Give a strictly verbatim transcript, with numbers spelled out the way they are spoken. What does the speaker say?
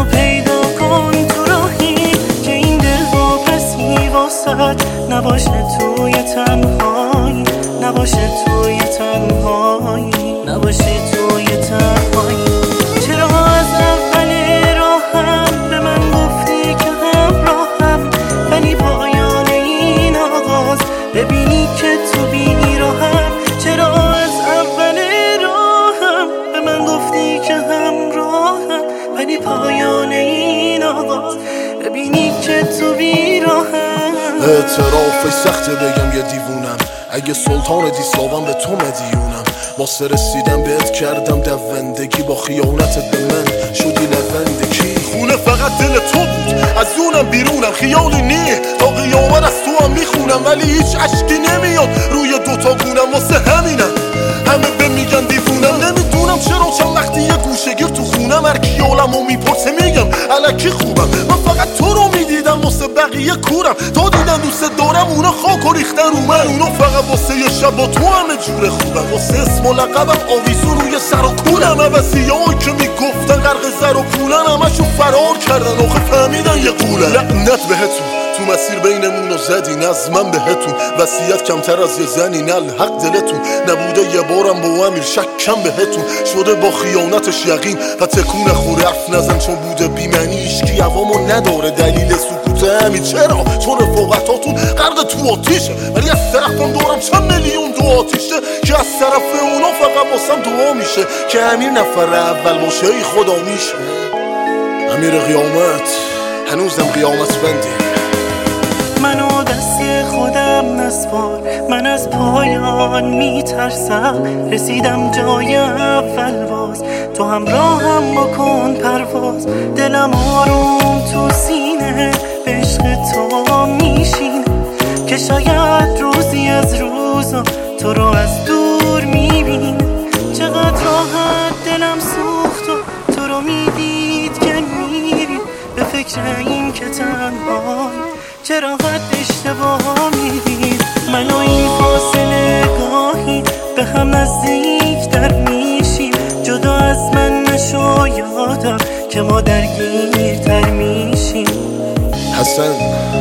پیدا کن تو راهی که این دل واپسی واسد نباشه توی تنهایی، نباشه توی تنهایی، نباشه توی تنهایی. چرا از اول راهم به من گفتی که همراهم، ولی پایان این آغاز ببینی که تو بیراهم. چرا از اول راهم به من گفتی که همراهم، ولی پایان این آغاز ببینی که تو بیراهم. اعترافش سخته بگم یه دیوونم، اگه سلطان دیسلاوم به تو مدیونم. واسه رسیدم بهت کردم دوندگی، با خیانتت به من شدی لوندگی. خونه فقط دل تو بود، از اونم بیرونم خیالی نیه، تا قیامت از تو هم میخونم، ولی هیچ عشقی نمیاد روی دوتا گونم. واسه همینم همه به میگن دیوونم، نمیدونم چرا چند وقتی یه گوشه گیر تو خونم هر کی عالمو میپرسه میگم الکی خوبم. من فقط تو رو میدیدم واسه بقیه کورم، تا دیدن دوست دارم اونا خاک و ریختن رو من. اونا فقط واسه یه شب با تو همه جوره خوبم، واسه اسم و لقبم آویزون روی سر و کولم. عوضیایی که میگفتن غرق زر و پولن همشون فرار کردن، آخه فهمیدن یه قولن. لعنت بهتون تو مسیر بینمون رو زدین، از من بهتون وصیت کمتر از یه زنی، نه الحق دلتون نبوده یه بارم با امیر شکم بهتون شده با خیانتش یقین و تکون خوره حرف نزن چون بوده بیمنی. ایشکی عوامو نداره دلیل سکوت همین، چرا؟ چون رفاقتاتون غرق تو آتیشه، ولی از طرفم دارم چند میلیون دو آتیشه که از طرف اونا فقط واسم دعا میشه که امیر نفر اول باشه ای خدا میشه. امیر قیامت هنوزم قیامت بندی. منو دست خودم نسپار، من از پایان میترسم، رسیدم جای اول باز، تو همراهم بکن پرواز. دلم آروم تو سینه به عشق تو میشینه، که شاید روزی از روزا تو رو از دور میبینه. چقدر راحت دلم سوخت و تو رو میدید که میری، به فکر این که تنهایی چرا حد اشتباه میدید. من و این فاصله گاهی به هم نزدیک در میشیم، جدا از من نشو یادم که ما درگیر تر میشیم. حسن